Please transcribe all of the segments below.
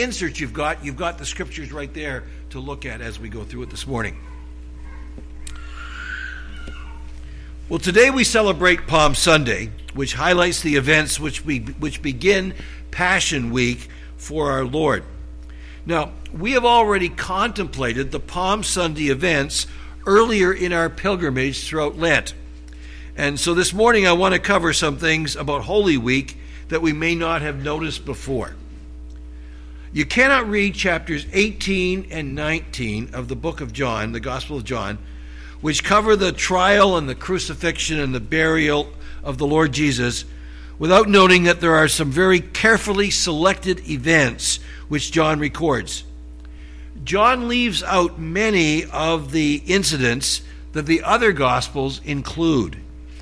insert you've got the scriptures right there to look at as we go through it this morning. Well, today we celebrate Palm Sunday, which highlights the events which begin Passion Week for our Lord. Now, we have already contemplated the Palm Sunday events earlier in our pilgrimage throughout Lent. And so this morning I want to cover some things about Holy Week that we may not have noticed before. You cannot read chapters 18 and 19 of the book of John, the Gospel of John, which cover the trial and the crucifixion and the burial of the Lord Jesus, without noting that there are some very carefully selected events which John records. John leaves out many of the incidents that the other Gospels include,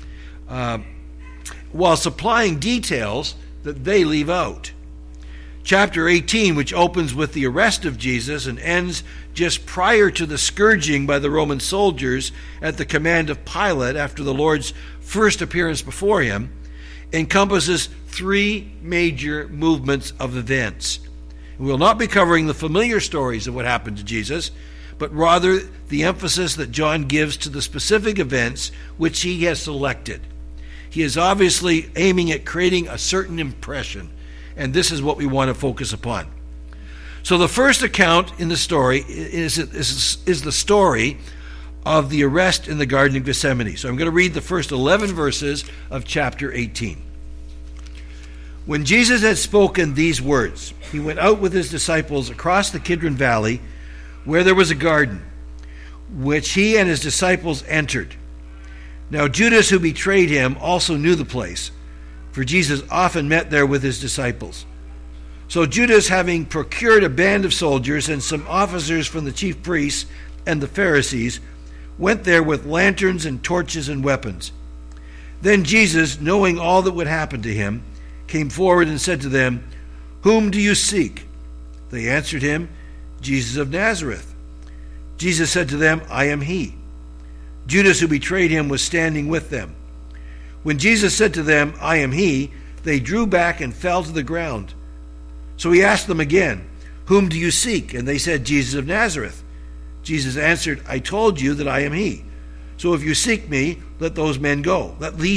while supplying details that they leave out. Chapter 18, which opens with the arrest of Jesus and ends just prior to the scourging by the Roman soldiers at the command of Pilate after the Lord's first appearance before him, encompasses three major movements of events. We will not be covering the familiar stories of what happened to Jesus, but rather the emphasis that John gives to the specific events which he has selected. He is obviously aiming at creating a certain impression, and this is what we want to focus upon. So the first account in the story is the story of the arrest in the Garden of Gethsemane. So I'm going to read the first 11 verses of chapter 18. When Jesus had spoken these words, he went out with his disciples across the Kidron Valley, where there was a garden, which he and his disciples entered. Now Judas, who betrayed him, also knew the place, for Jesus often met there with his disciples. So Judas, having procured a band of soldiers and some officers from the chief priests and the Pharisees, went there with lanterns and torches and weapons. Then Jesus, knowing all that would happen to him, came forward and said to them, "Whom do you seek?" They answered him, "Jesus of Nazareth." Jesus said to them, "I am he." Judas, who betrayed him, was standing with them. When Jesus said to them, "I am he," they drew back and fell to the ground. So he asked them again, "Whom do you seek?" And they said, "Jesus of Nazareth." Jesus answered, "I told you that I am he. So if you seek me, let these men go.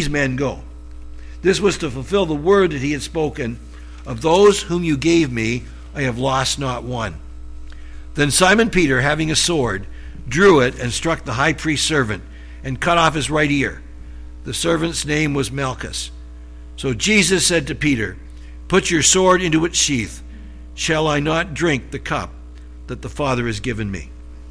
This was to fulfill the word that he had spoken, "Of those whom you gave me, I have lost not one." Then Simon Peter, having a sword, drew it and struck the high priest's servant and cut off his right ear. The servant's name was Malchus. So Jesus said to Peter, "Put your sword into its sheath. Shall I not drink the cup that the Father has given me?"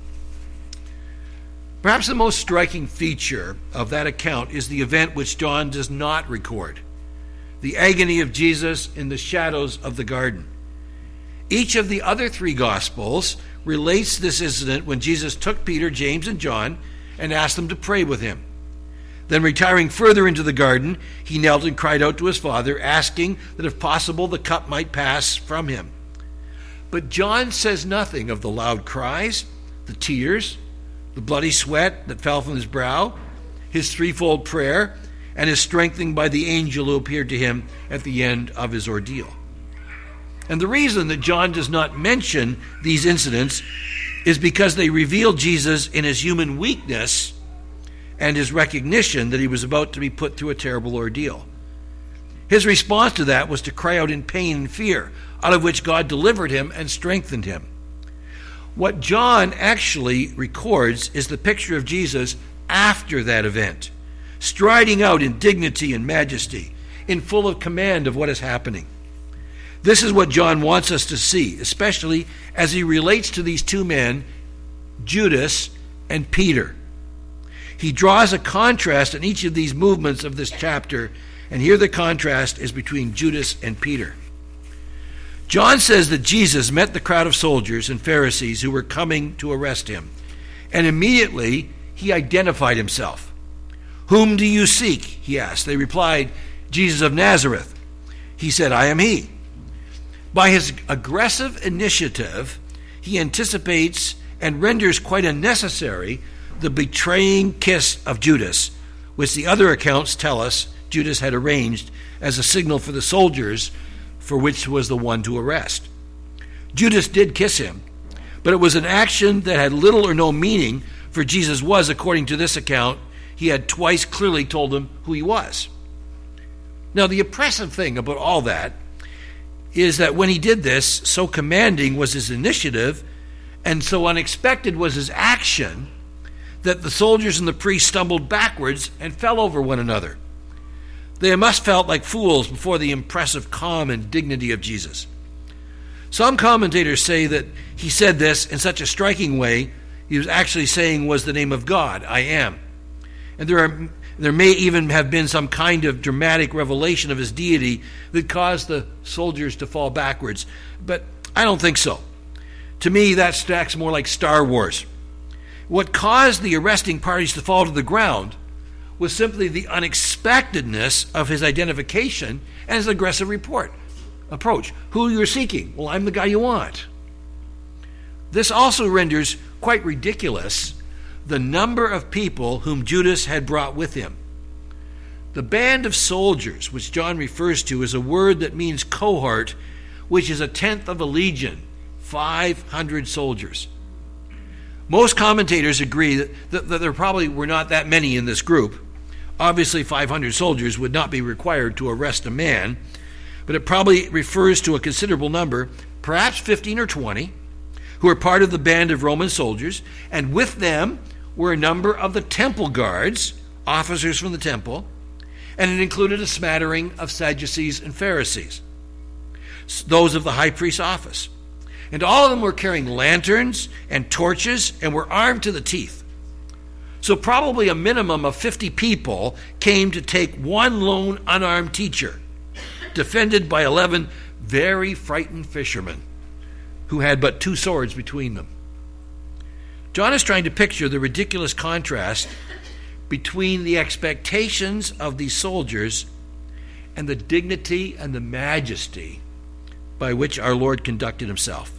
Perhaps the most striking feature of that account is the event which John does not record: the agony of Jesus in the shadows of the garden. Each of the other three Gospels relates this incident when Jesus took Peter, James, and John and asked them to pray with him. Then, retiring further into the garden, he knelt and cried out to his Father, asking that if possible the cup might pass from him. But John says nothing of the loud cries, the tears, the bloody sweat that fell from his brow, his threefold prayer, and his strengthening by the angel who appeared to him at the end of his ordeal. And the reason that John does not mention these incidents is because they reveal Jesus in his human weakness and his recognition that he was about to be put through a terrible ordeal. His response to that was to cry out in pain and fear, out of which God delivered him and strengthened him. What John actually records is the picture of Jesus after that event, striding out in dignity and majesty, in full of command of what is happening. This is what John wants us to see, especially as he relates to these two men, Judas and Peter. He draws a contrast in each of these movements of this chapter, and here the contrast is between Judas and Peter. John says that Jesus met the crowd of soldiers and Pharisees who were coming to arrest him, and immediately he identified himself. "Whom do you seek?" he asked. They replied, "Jesus of Nazareth." He said, "I am he." By his aggressive initiative, he anticipates and renders quite unnecessary the betraying kiss of Judas, which the other accounts tell us Judas had arranged as a signal for the soldiers, for which was the one to arrest. Judas did kiss him, but it was an action that had little or no meaning, for Jesus was, according to this account, he had twice clearly told him who he was. Now, the impressive thing about all that is that when he did this, so commanding was his initiative, and so unexpected was his action, that the soldiers and the priests stumbled backwards and fell over one another. They must have felt like fools before the impressive calm and dignity of Jesus. Some commentators say that he said this in such a striking way, he was actually saying was the name of God, I am. And there may even have been some kind of dramatic revelation of his deity that caused the soldiers to fall backwards. But I don't think so. To me, that stacks more like Star Wars. What caused the arresting parties to fall to the ground was simply the unexpectedness of his identification and his aggressive approach. Who you're seeking? Well, I'm the guy you want. This also renders quite ridiculous the number of people whom Judas had brought with him. The band of soldiers, which John refers to, is a word that means cohort, which is a tenth of a legion, 500 soldiers. Most commentators agree that there probably were not that many in this group. Obviously, 500 soldiers would not be required to arrest a man, but it probably refers to a considerable number, perhaps 15 or 20, who were part of the band of Roman soldiers, and with them were a number of the temple guards, officers from the temple, and it included a smattering of Sadducees and Pharisees, those of the high priest's office. And all of them were carrying lanterns and torches and were armed to the teeth. So probably a minimum of 50 people came to take one lone unarmed teacher, defended by 11 very frightened fishermen who had but 2 swords between them. John is trying to picture the ridiculous contrast between the expectations of these soldiers and the dignity and the majesty by which our Lord conducted himself.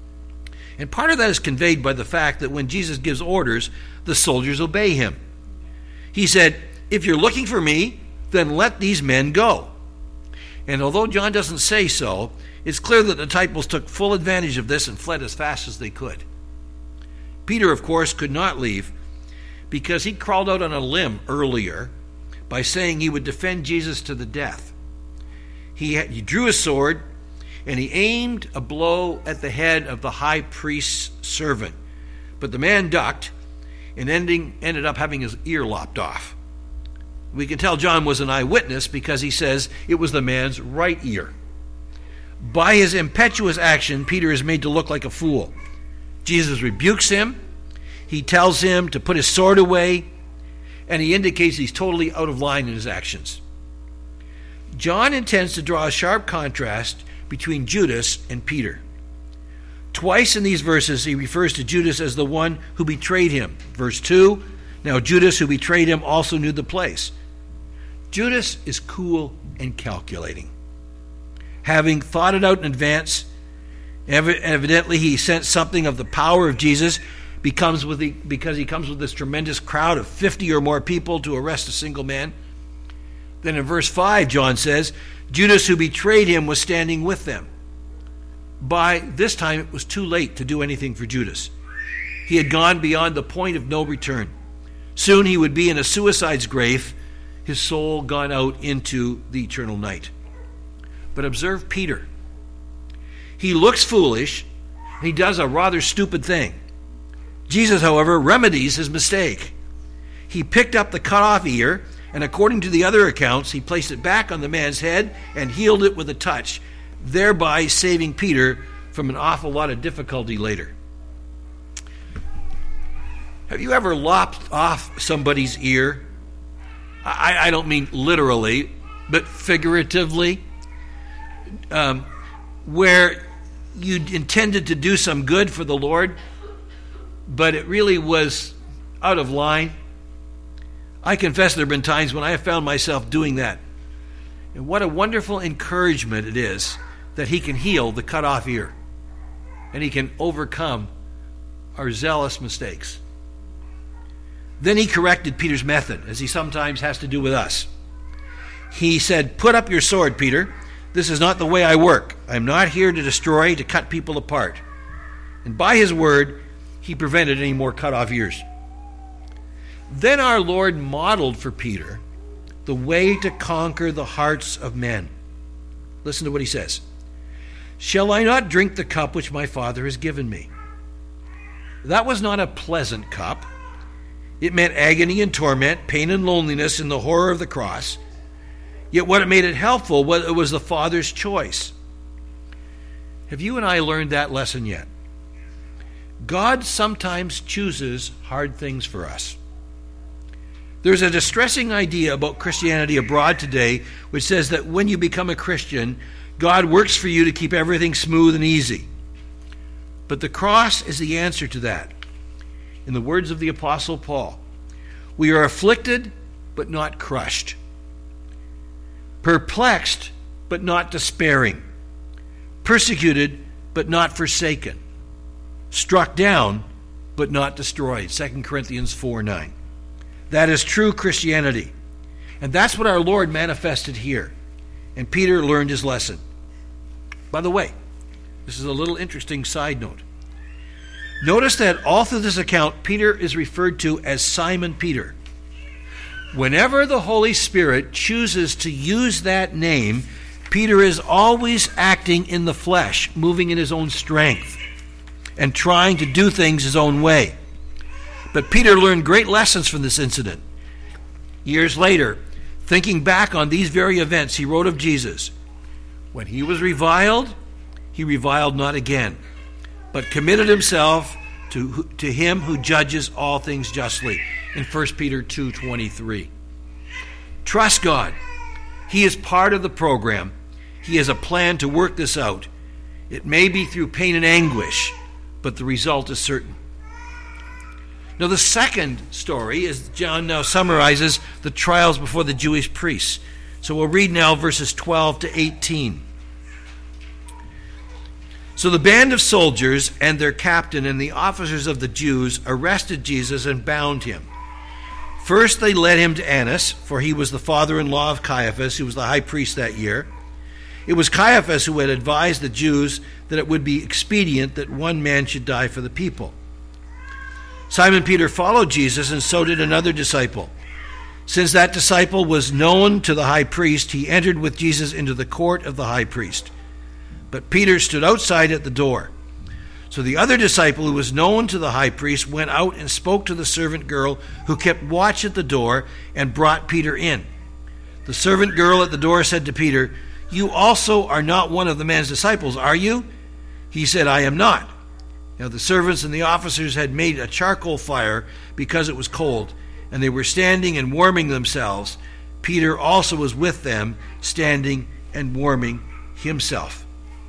And part of that is conveyed by the fact that when Jesus gives orders, the soldiers obey him. He said, if you're looking for me, then let these men go. And although John doesn't say so, it's clear that the disciples took full advantage of this and fled as fast as they could. Peter, of course, could not leave because he crawled out on a limb earlier by saying he would defend Jesus to the death. He drew his sword and he aimed a blow at the head of the high priest's servant. But the man ducked and ended up having his ear lopped off. We can tell John was an eyewitness because he says it was the man's right ear. By his impetuous action, Peter is made to look like a fool. Jesus rebukes him. He tells him to put his sword away, and he indicates he's totally out of line in his actions. John intends to draw a sharp contrast between Judas and Peter. Twice in these verses, he refers to Judas as the one who betrayed him. Verse 2, now Judas who betrayed him also knew the place. Judas is cool and calculating. Having thought it out in advance, evidently he sensed something of the power of Jesus because he comes with this tremendous crowd of 50 or more people to arrest a single man. Then in verse 5, John says, Judas who betrayed him was standing with them. By this time, it was too late to do anything for Judas. He had gone beyond the point of no return. Soon he would be in a suicide's grave, his soul gone out into the eternal night. But observe Peter. He looks foolish, and he does a rather stupid thing. Jesus, however, remedies his mistake. He picked up the cut-off ear, and according to the other accounts, he placed it back on the man's head and healed it with a touch, thereby saving Peter from an awful lot of difficulty later. Have you ever lopped off somebody's ear? I don't mean literally, but figuratively, where you intended to do some good for the Lord, but it really was out of line. I confess there have been times when I have found myself doing that. And what a wonderful encouragement it is that he can heal the cut off ear and he can overcome our zealous mistakes. Then he corrected Peter's method, as he sometimes has to do with us. He said, put up your sword, Peter. This is not the way I work. I'm not here to destroy, to cut people apart. And by his word, he prevented any more cut off ears. Then our Lord modeled for Peter the way to conquer the hearts of men. Listen to what he says. Shall I not drink the cup which my Father has given me? That was not a pleasant cup. It meant agony and torment, pain and loneliness, and the horror of the cross. Yet what made it helpful was the Father's choice. Have you and I learned that lesson yet? God sometimes chooses hard things for us. There's a distressing idea about Christianity abroad today which says that when you become a Christian, God works for you to keep everything smooth and easy. But the cross is the answer to that. In the words of the Apostle Paul, we are afflicted but not crushed, perplexed but not despairing, persecuted but not forsaken, struck down but not destroyed. 2 Corinthians 4:9. That is true Christianity. And that's what our Lord manifested here. And Peter learned his lesson. By the way, this is a little interesting side note. Notice that all through this account, Peter is referred to as Simon Peter. Whenever the Holy Spirit chooses to use that name, Peter is always acting in the flesh, moving in his own strength, and trying to do things his own way. But Peter learned great lessons from this incident. Years later, thinking back on these very events, he wrote of Jesus, when he was reviled, he reviled not again, but committed himself to him who judges all things justly, in 1 Peter 2:23. Trust God. He is part of the program. He has a plan to work this out. It may be through pain and anguish, but the result is certain. Now, the second story is John now summarizes the trials before the Jewish priests. So we'll read now verses 12 to 18. So the band of soldiers and their captain and the officers of the Jews arrested Jesus and bound him. First they led him to Annas, for he was the father-in-law of Caiaphas, who was the high priest that year. It was Caiaphas who had advised the Jews that it would be expedient that one man should die for the people. Simon Peter followed Jesus, and so did another disciple. Since that disciple was known to the high priest, he entered with Jesus into the court of the high priest. But Peter stood outside at the door. So the other disciple, who was known to the high priest, went out and spoke to the servant girl who kept watch at the door and brought Peter in. The servant girl at the door said to Peter, "You also are not one of the man's disciples, are you?" He said, "I am not." Now the servants and the officers had made a charcoal fire because it was cold, and they were standing and warming themselves. Peter also was with them, standing and warming himself.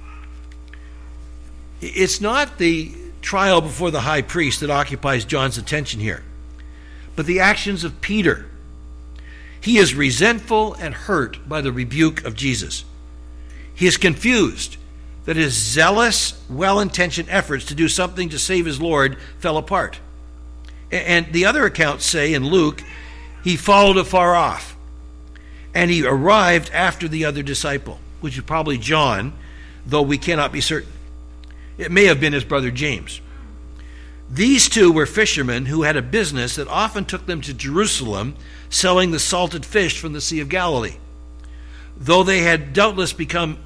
It's not the trial before the high priest that occupies John's attention here, but the actions of Peter. He is resentful and hurt by the rebuke of Jesus. He is confused that his zealous, well-intentioned efforts to do something to save his Lord fell apart. And the other accounts say in Luke, he followed afar off, and he arrived after the other disciple, which is probably John, though we cannot be certain. It may have been his brother James. These two were fishermen who had a business that often took them to Jerusalem, selling the salted fish from the Sea of Galilee. Though they had doubtless become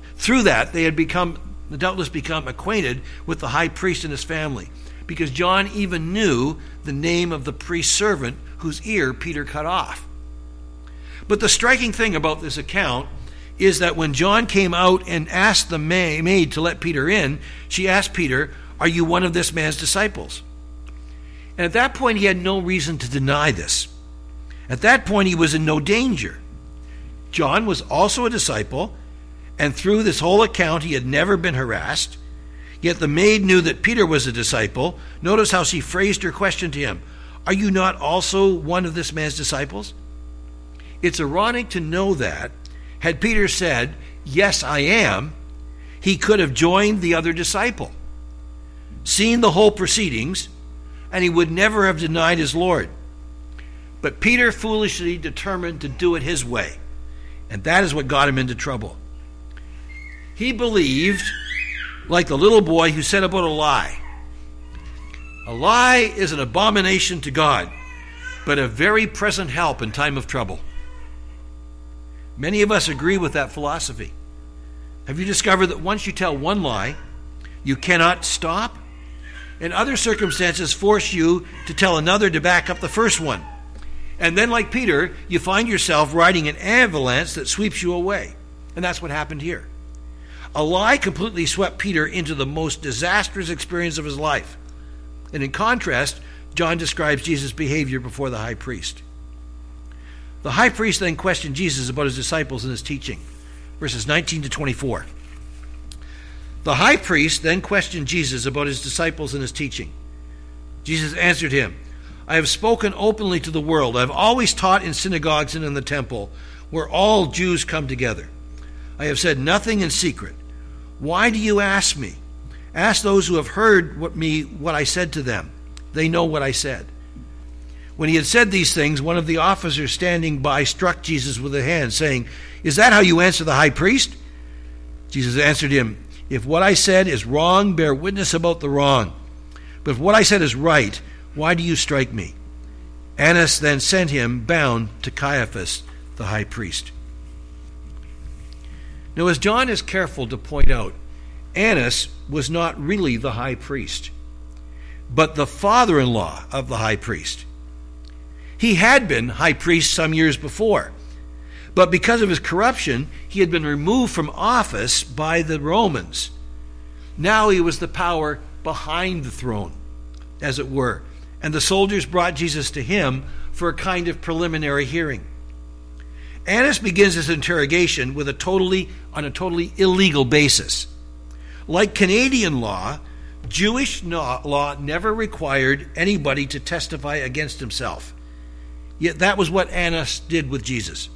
acquainted with the high priest and his family, because John even knew the name of the priest's servant whose ear Peter cut off. But the striking thing about this account is that when John came out and asked the maid to let Peter in, she asked Peter, "Are you one of this man's disciples?" And at that point, he had no reason to deny this. At that point, he was in no danger. John was also a disciple, and through this whole account, he had never been harassed. Yet the maid knew that Peter was a disciple. Notice how she phrased her question to him. "Are you not also one of this man's disciples?" It's ironic to know that, had Peter said, "Yes, I am," he could have joined the other disciple, seen the whole proceedings, and he would never have denied his Lord. But Peter foolishly determined to do it his way, and that is what got him into trouble. He believed like the little boy who said about a lie. A lie is an abomination to God, but a very present help in time of trouble. Many of us agree with that philosophy. Have you discovered that once you tell one lie, you cannot stop? And other circumstances force you to tell another to back up the first one. And then, like Peter, you find yourself riding an avalanche that sweeps you away. And that's what happened here. A lie completely swept Peter into the most disastrous experience of his life. And in contrast, John describes Jesus' behavior before the high priest. The high priest then questioned Jesus about his disciples and his teaching. Verses 19 to 24. The high priest then questioned Jesus about his disciples and his teaching. Jesus answered him, I have spoken openly to the world. I have always taught in synagogues and in the temple, where all Jews come together. I have said nothing in secret. Why do you ask me? Ask those who have heard what I said to them. They know what I said. When he had said these things, one of the officers standing by struck Jesus with a hand, saying, Is that how you answer the high priest? Jesus answered him, If what I said is wrong, bear witness about the wrong. But if what I said is right, why do you strike me? Annas then sent him bound to Caiaphas, the high priest. Now, as John is careful to point out, Annas was not really the high priest, but the father-in-law of the high priest. He had been high priest some years before, but because of his corruption, he had been removed from office by the Romans. Now he was the power behind the throne, as it were, and the soldiers brought Jesus to him for a kind of preliminary hearing. Annas begins his interrogation on a totally illegal basis. Like Canadian law, Jewish law never required anybody to testify against himself. Yet that was what Annas did with Jesus.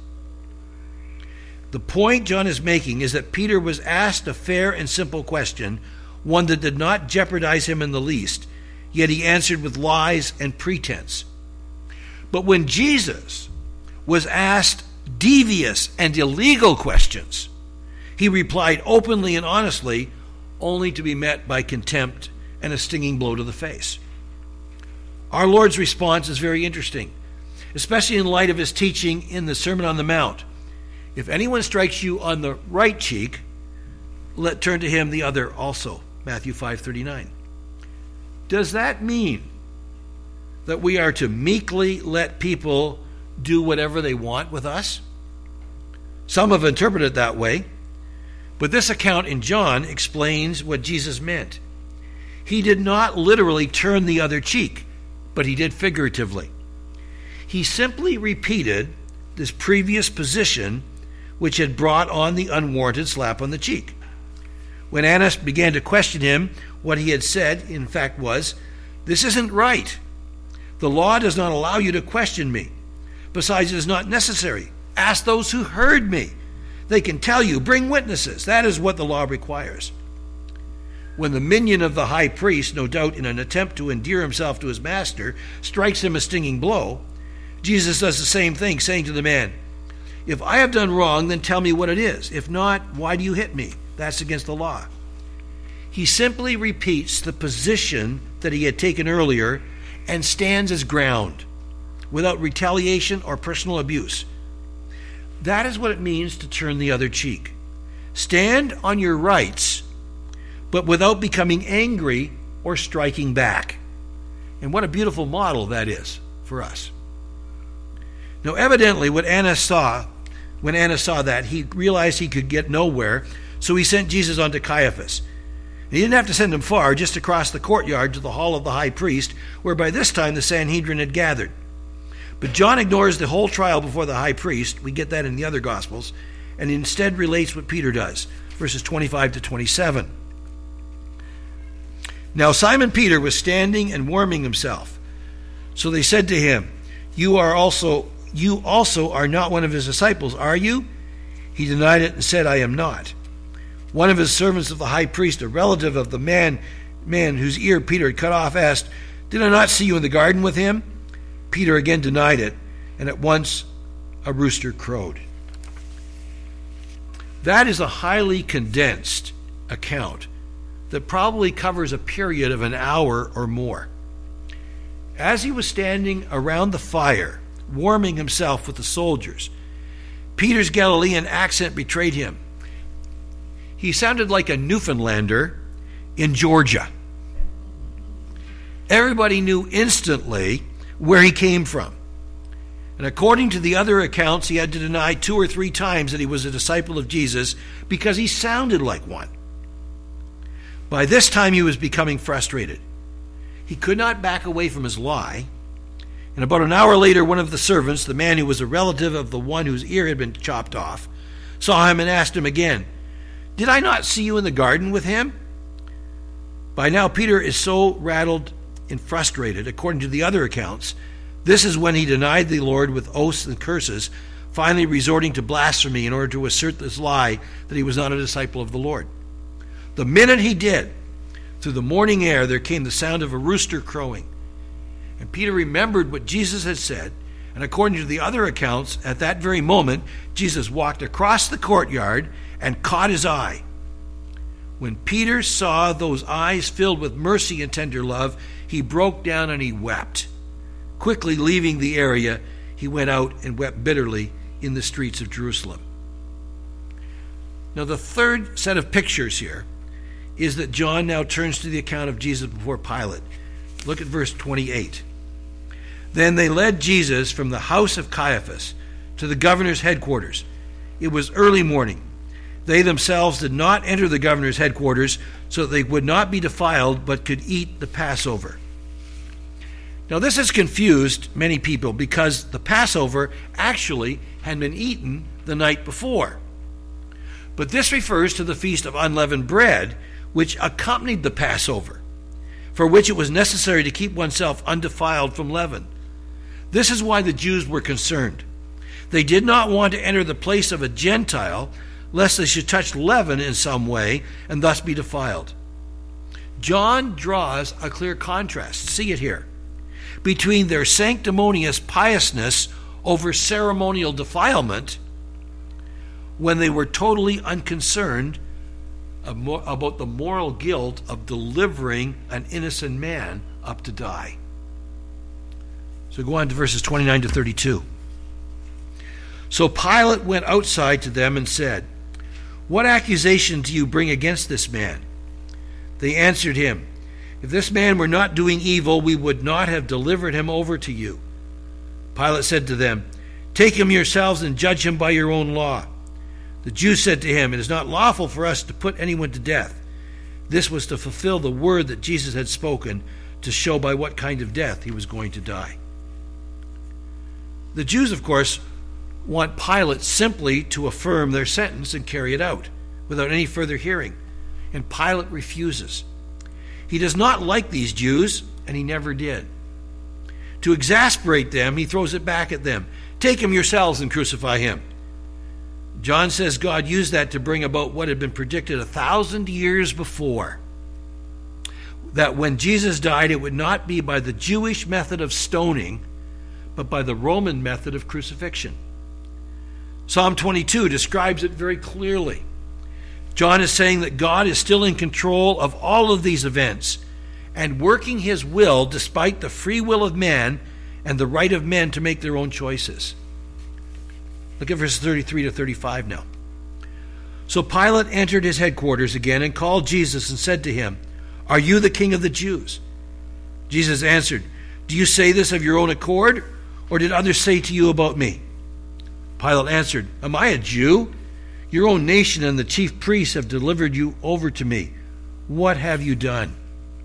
The point John is making is that Peter was asked a fair and simple question, one that did not jeopardize him in the least, yet he answered with lies and pretense. But when Jesus was asked devious and illegal questions, he replied openly and honestly, only to be met by contempt and a stinging blow to the face. Our Lord's response is very interesting, especially in light of his teaching in the Sermon on the Mount. If anyone strikes you on the right cheek, turn to him the other also. Matthew 5:39. Does that mean that we are to meekly let people do whatever they want with us? Some have interpreted it that way, but this account in John explains what Jesus meant. He did not literally turn the other cheek, but he did figuratively. He simply repeated this previous position which had brought on the unwarranted slap on the cheek. When Annas began to question him, what he had said, in fact, was, This isn't right. The law does not allow you to question me. Besides, it is not necessary. Ask those who heard me. They can tell you, bring witnesses. That is what the law requires. When the minion of the high priest, no doubt in an attempt to endear himself to his master, strikes him a stinging blow, Jesus does the same thing, saying to the man, If I have done wrong, then tell me what it is. If not, why do you hit me? That's against the law. He simply repeats the position that he had taken earlier and stands his ground without retaliation or personal abuse. That is what it means to turn the other cheek. Stand on your rights, but without becoming angry or striking back. And what a beautiful model that is for us. Now, evidently, when Annas saw that, he realized he could get nowhere, so he sent Jesus on to Caiaphas. He didn't have to send him far, just across the courtyard to the hall of the high priest, where by this time the Sanhedrin had gathered. But John ignores the whole trial before the high priest. We get that in the other Gospels, and instead relates what Peter does, verses 25 to 27. Now Simon Peter was standing and warming himself. So they said to him, You also are not one of his disciples, are you? He denied it and said, I am not. One of his servants of the high priest, a relative of the man whose ear Peter had cut off, asked, Did I not see you in the garden with him? Peter again denied it, and at once a rooster crowed. That is a highly condensed account that probably covers a period of an hour or more. As he was standing around the fire, warming himself with the soldiers, Peter's Galilean accent betrayed him. He sounded like a Newfoundlander in Georgia. Everybody knew instantly where he came from. And according to the other accounts, he had to deny 2 or 3 times that he was a disciple of Jesus because he sounded like one. By this time, he was becoming frustrated. He could not back away from his lie. And about an hour later, one of the servants, the man who was a relative of the one whose ear had been chopped off, saw him and asked him again, "Did I not see you in the garden with him?" By now, Peter is so rattled and frustrated, according to the other accounts. This is when he denied the Lord with oaths and curses, finally resorting to blasphemy in order to assert this lie that he was not a disciple of the Lord. The minute he did, through the morning air there came the sound of a rooster crowing. And Peter remembered what Jesus had said, and according to the other accounts, at that very moment, Jesus walked across the courtyard and caught his eye. When Peter saw those eyes filled with mercy and tender love, he broke down and he wept. Quickly leaving the area, he went out and wept bitterly in the streets of Jerusalem. Now, the third set of pictures here is that John now turns to the account of Jesus before Pilate. Look at verse 28. Then they led Jesus from the house of Caiaphas to the governor's headquarters. It was early morning. They themselves did not enter the governor's headquarters so that they would not be defiled, but could eat the Passover. Now, this has confused many people because the Passover actually had been eaten the night before. But this refers to the Feast of Unleavened Bread, which accompanied the Passover, for which it was necessary to keep oneself undefiled from leaven. This is why the Jews were concerned. They did not want to enter the place of a Gentile, lest they should touch leaven in some way and thus be defiled. John draws a clear contrast, see it here, between their sanctimonious piousness over ceremonial defilement, when they were totally unconcerned about the moral guilt of delivering an innocent man up to die. So go on to verses 29 to 32. So Pilate went outside to them and said, "What accusation do you bring against this man?" They answered him, "If this man were not doing evil, we would not have delivered him over to you." Pilate said to them, "Take him yourselves and judge him by your own law." The Jews said to him, "It is not lawful for us to put anyone to death." This was to fulfill the word that Jesus had spoken, to show by what kind of death he was going to die. The Jews, of course, want Pilate simply to affirm their sentence and carry it out without any further hearing. And Pilate refuses. He does not like these Jews, and he never did. To exasperate them, he throws it back at them. "Take him yourselves and crucify him." John says God used that to bring about what had been predicted 1,000 years before. That when Jesus died, it would not be by the Jewish method of stoning, but by the Roman method of crucifixion. Psalm 22 describes it very clearly. John is saying that God is still in control of all of these events and working his will despite the free will of man and the right of men to make their own choices. Look at verses 33 to 35 now. So Pilate entered his headquarters again and called Jesus and said to him, "Are you the king of the Jews?" Jesus answered, "Do you say this of your own accord, or did others say to you about me?" Pilate answered, "Am I a Jew? Your own nation and the chief priests have delivered you over to me. What have you done?"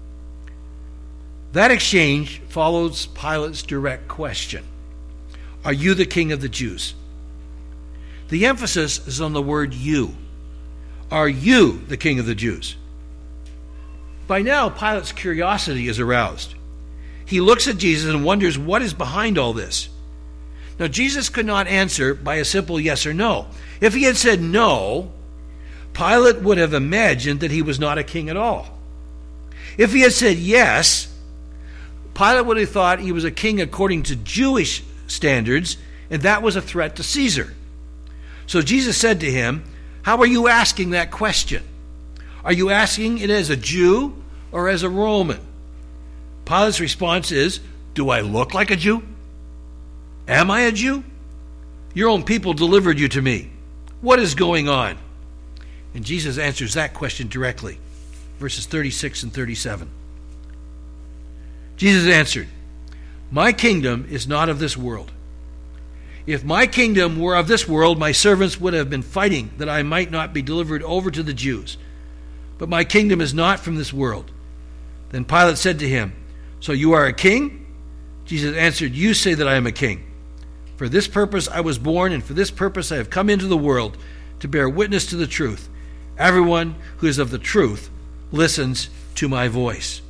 That exchange follows Pilate's direct question. Are you the king of the Jews? The emphasis is on the word you. Are you the king of the Jews? By now, Pilate's curiosity is aroused. He looks at Jesus and wonders what is behind all this. Now, Jesus could not answer by a simple yes or no. If he had said no, Pilate would have imagined that he was not a king at all. If he had said yes, Pilate would have thought he was a king according to Jewish standards, and that was a threat to Caesar. So Jesus said to him, How are you asking that question? Are you asking it as a Jew or as a Roman? Pilate's response is, do I look like a Jew? Am I a Jew? Your own people delivered you to me. What is going on? And Jesus answers that question directly. Verses 36 and 37. Jesus answered, my kingdom is not of this world. If my kingdom were of this world, my servants would have been fighting that I might not be delivered over to the Jews. But my kingdom is not from this world. Then Pilate said to him, so you are a king? Jesus answered, you say that I am a king. For this purpose I was born, and for this purpose I have come into the world, to bear witness to the truth. Everyone who is of the truth listens to my voice.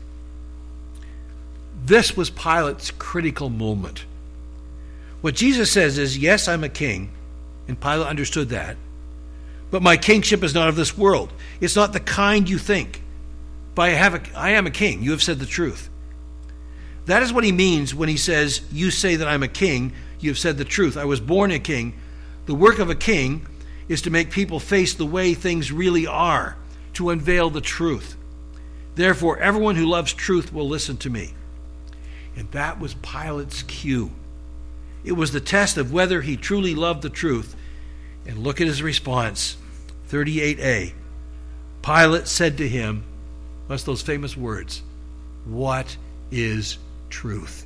This was Pilate's critical moment. What Jesus says is, yes, I'm a king, and Pilate understood that, but my kingship is not of this world. It's not the kind you think. But I am a king. You have said the truth. That is what he means when he says, you say that I'm a king, you have said the truth. I was born a king. The work of a king is to make people face the way things really are, to unveil the truth. Therefore, everyone who loves truth will listen to me. And that was Pilate's cue. It was the test of whether he truly loved the truth. And look at his response, 38a. Pilate said to him, what's those famous words? What is truth?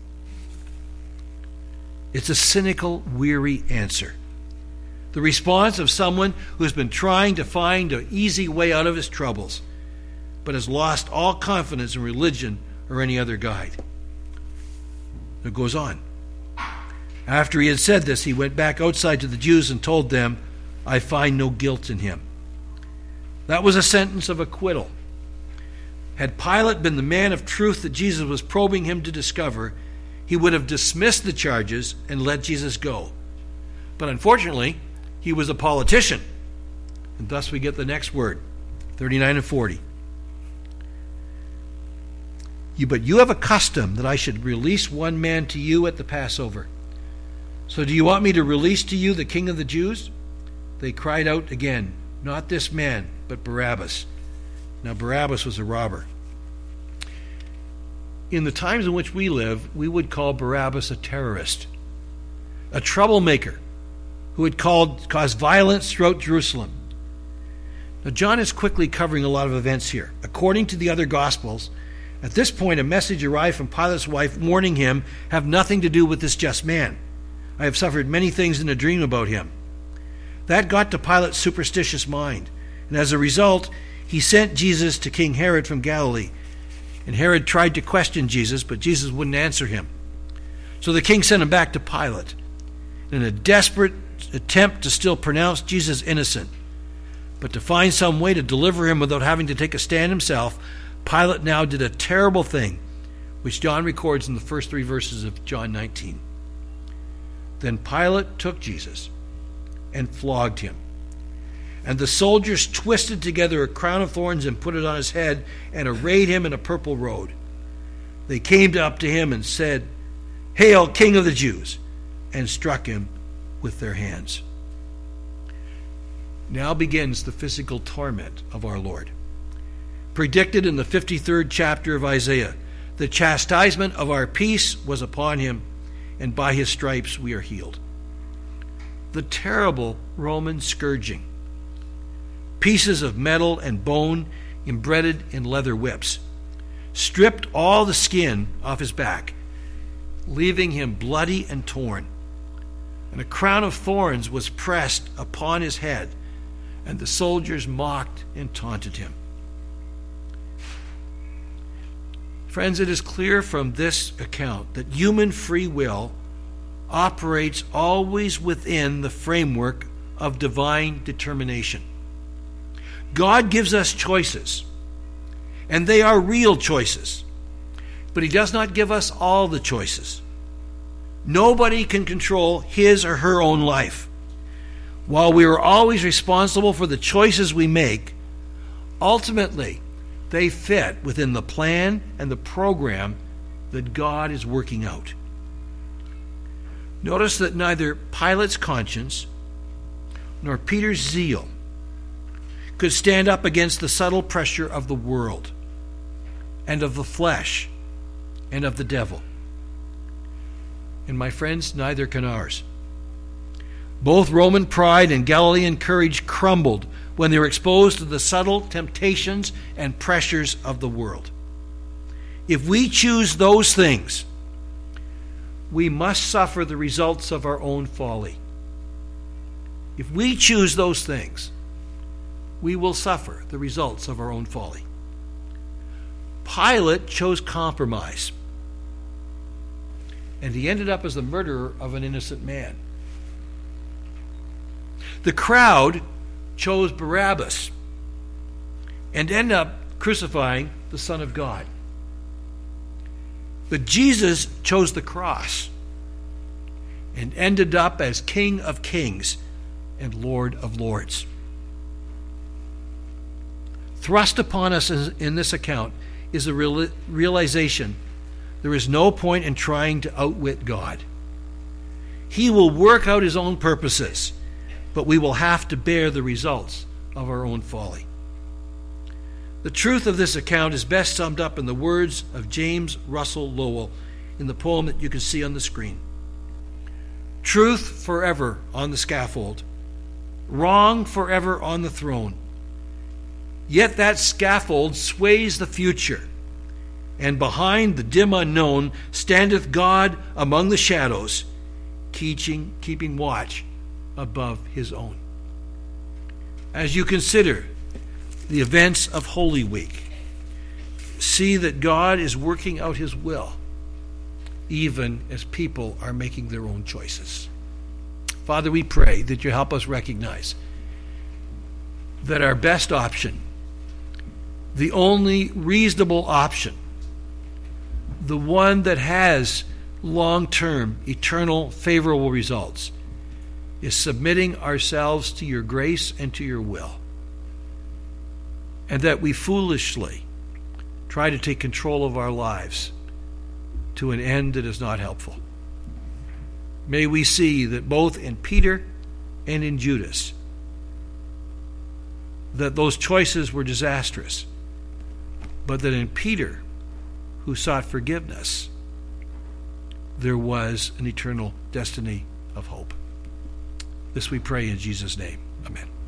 It's a cynical, weary answer. The response of someone who's been trying to find an easy way out of his troubles, but has lost all confidence in religion or any other guide. It goes on. After he had said this, he went back outside to the Jews and told them, I find no guilt in him. That was a sentence of acquittal. Had Pilate been the man of truth that Jesus was probing him to discover, he would have dismissed the charges and let Jesus go. But unfortunately, he was a politician. And thus we get the next word, 39 and 40. But you have a custom that I should release one man to you at the Passover. So do you want me to release to you the king of the Jews? They cried out again, not this man, but Barabbas. Now Barabbas was a robber. In the times in which we live, we would call Barabbas a terrorist, a troublemaker who had caused violence throughout Jerusalem. Now John is quickly covering a lot of events here. According to the other Gospels, at this point a message arrived from Pilate's wife warning him, have nothing to do with this just man. I have suffered many things in a dream about him. That got to Pilate's superstitious mind, and as a result, he sent Jesus to King Herod from Galilee. And Herod tried to question Jesus, but Jesus wouldn't answer him. So the king sent him back to Pilate in a desperate attempt to still pronounce Jesus innocent. But to find some way to deliver him without having to take a stand himself, Pilate now did a terrible thing, which John records in the first 3 verses of John 19. Then Pilate took Jesus and flogged him. And the soldiers twisted together a crown of thorns and put it on his head and arrayed him in a purple robe. They came up to him and said, Hail, King of the Jews, and struck him with their hands. Now begins the physical torment of our Lord. Predicted in the 53rd chapter of Isaiah, the chastisement of our peace was upon him, and by his stripes we are healed. The terrible Roman scourging. Pieces of metal and bone embedded in leather whips, stripped all the skin off his back, leaving him bloody and torn. And a crown of thorns was pressed upon his head, and the soldiers mocked and taunted him. Friends, it is clear from this account that human free will operates always within the framework of divine determination. God gives us choices, and they are real choices, but he does not give us all the choices. Nobody can control his or her own life. While we are always responsible for the choices we make, ultimately they fit within the plan and the program that God is working out. Notice that neither Pilate's conscience nor Peter's zeal could stand up against the subtle pressure of the world and of the flesh and of the devil. And my friends, neither can ours. Both Roman pride and Galilean courage crumbled when they were exposed to the subtle temptations and pressures of the world. If we choose those things, we must suffer the results of our own folly. If we choose those things, we will suffer the results of our own folly. Pilate chose compromise, and he ended up as the murderer of an innocent man. The crowd chose Barabbas and ended up crucifying the Son of God. But Jesus chose the cross and ended up as King of Kings and Lord of Lords. Thrust upon us in this account is the realization there is no point in trying to outwit God. He will work out his own purposes, but we will have to bear the results of our own folly. The truth of this account is best summed up in the words of James Russell Lowell in the poem that you can see on the screen. Truth forever on the scaffold, wrong forever on the throne. Yet that scaffold sways the future, and behind the dim unknown standeth God among the shadows, keeping watch above his own. As you consider the events of Holy Week, see that God is working out his will, even as people are making their own choices. Father, we pray that you help us recognize that our best option, the only reasonable option, the one that has long-term, eternal, favorable results, is submitting ourselves to your grace and to your will. And that we foolishly try to take control of our lives to an end that is not helpful. May we see that both in Peter and in Judas, that those choices were disastrous, but that in Peter, who sought forgiveness, there was an eternal destiny of hope. This we pray in Jesus' name. Amen.